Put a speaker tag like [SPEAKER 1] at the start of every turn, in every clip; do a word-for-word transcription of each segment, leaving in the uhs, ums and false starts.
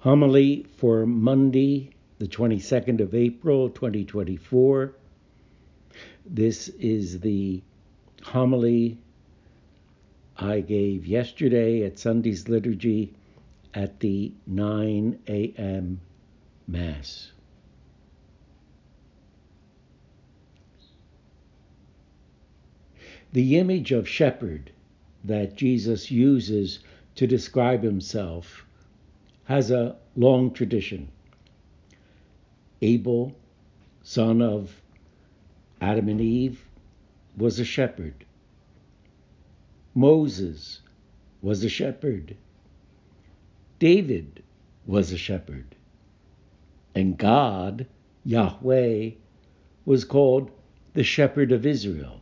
[SPEAKER 1] Homily for Monday, the twenty-second of April, twenty twenty-four. This is the homily I gave yesterday at Sunday's liturgy at the nine a.m. Mass. The image of shepherd that Jesus uses to describe himself has a long tradition. Abel, son of Adam and Eve, was a shepherd. Moses was a shepherd. David was a shepherd. And God, Yahweh, was called the Shepherd of Israel.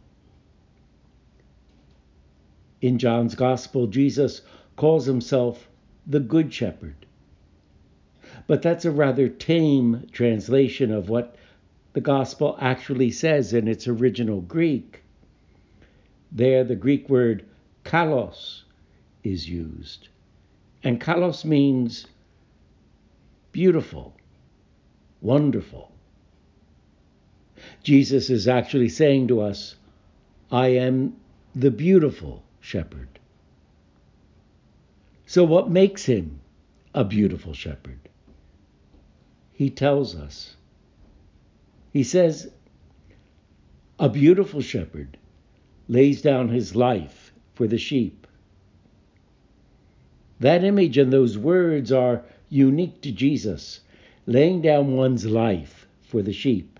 [SPEAKER 1] In John's Gospel, Jesus calls himself the Good Shepherd. But that's a rather tame translation of what the Gospel actually says in its original Greek. There, the Greek word kalos is used. And kalos means beautiful, wonderful. Jesus is actually saying to us, I am the beautiful shepherd. So what makes him a beautiful shepherd? He tells us. He says, a beautiful shepherd lays down his life for the sheep. That image and those words are unique to Jesus, laying down one's life for the sheep.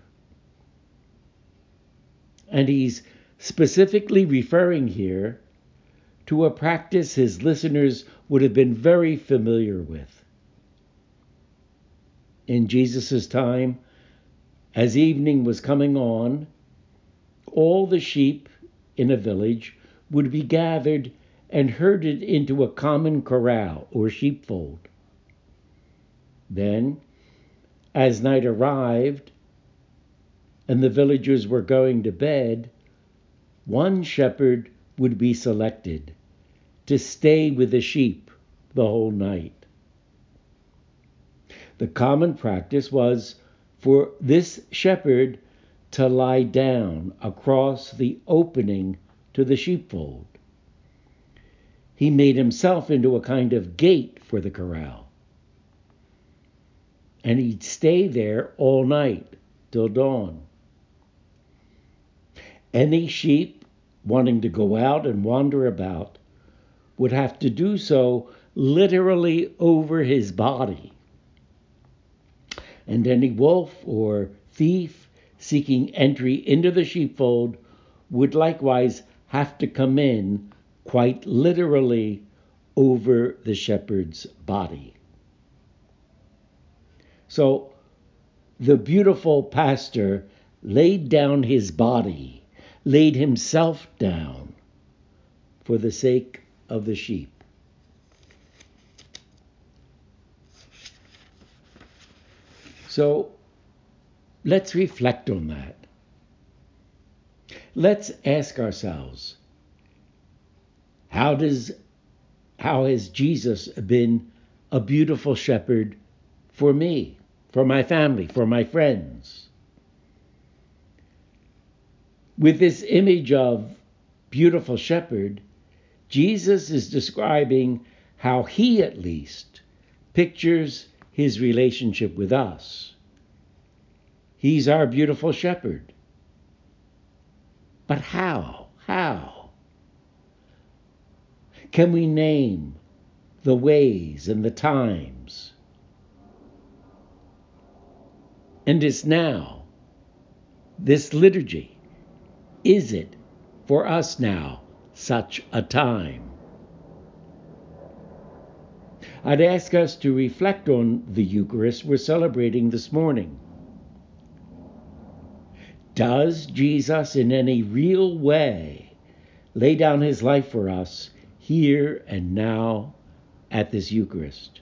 [SPEAKER 1] And he's specifically referring here to a practice his listeners would have been very familiar with. In Jesus' time, as evening was coming on, all the sheep in a village would be gathered and herded into a common corral or sheepfold. Then, as night arrived and the villagers were going to bed, one shepherd would be selected to stay with the sheep the whole night. The common practice was for this shepherd to lie down across the opening to the sheepfold. He made himself into a kind of gate for the corral. And he'd stay there all night till dawn. Any sheep wanting to go out and wander about would have to do so literally over his body. And any wolf or thief seeking entry into the sheepfold would likewise have to come in quite literally over the shepherd's body. So the beautiful pastor laid down his body, laid himself down for the sake of the sheep. So let's reflect on that. Let's ask ourselves, how does how has Jesus been a beautiful shepherd for me, for my family, for my friends? With this image of beautiful shepherd, Jesus is describing how he at least pictures his relationship with us. He's our beautiful shepherd. But how? How? Can we name the ways and the times? And it's now, this liturgy, is it for us now such a time? I'd ask us to reflect on the Eucharist we're celebrating this morning. Does Jesus in any real way lay down his life for us here and now at this Eucharist?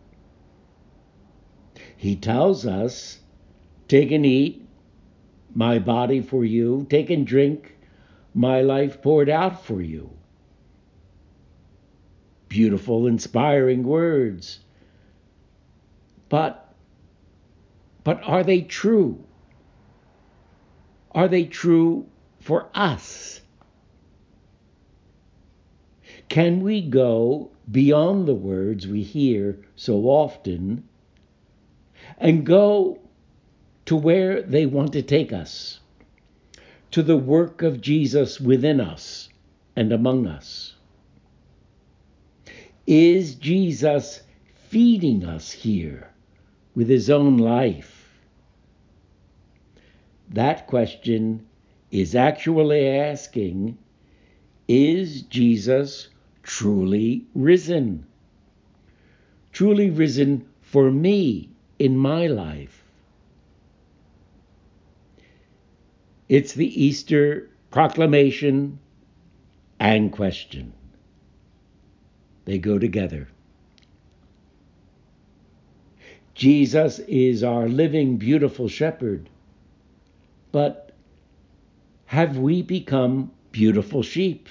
[SPEAKER 1] He tells us, take and eat, my body for you, take and drink, my life poured out for you. Beautiful, inspiring words. But, but are they true? Are they true for us? Can we go beyond the words we hear so often and go to where they want to take us, to the work of Jesus within us and among us? Is Jesus feeding us here with his own life? That question is actually asking, is Jesus truly risen? Truly risen for me in my life? It's the Easter proclamation and question. They go together. Jesus is our living, beautiful shepherd. But have we become beautiful sheep?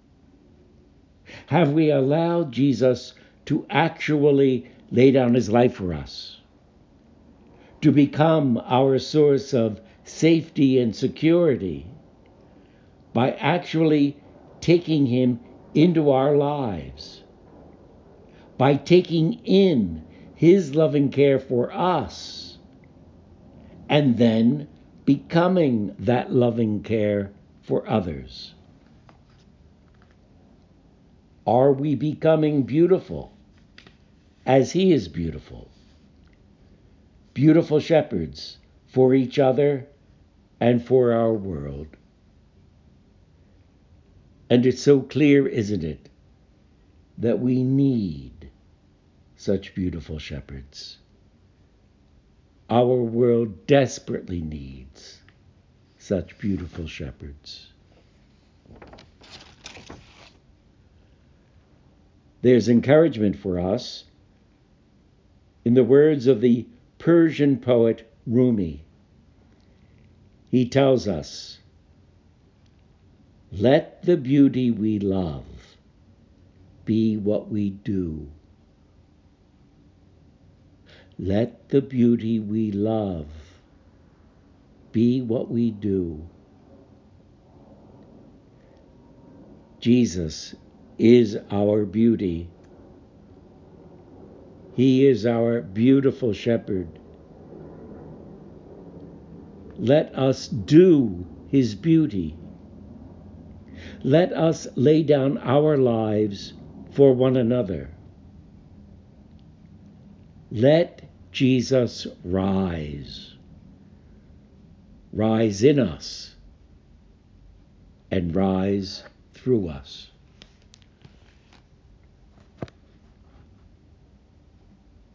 [SPEAKER 1] Have we allowed Jesus to actually lay down his life for us, to become our source of safety and security by actually taking him into our lives, by taking in his loving care for us, and then becoming that loving care for others? Are we becoming beautiful as he is beautiful? Beautiful shepherds for each other and for our world. And it's so clear, isn't it, that we need such beautiful shepherds. Our world desperately needs such beautiful shepherds. There's encouragement for us in the words of the Persian poet Rumi. He tells us, let the beauty we love be what we do. Let the beauty we love be what we do. Jesus is our beauty. He is our beautiful shepherd. Let us do his beauty. Let us lay down our lives for one another. Let Jesus rise. Rise in us and rise through us.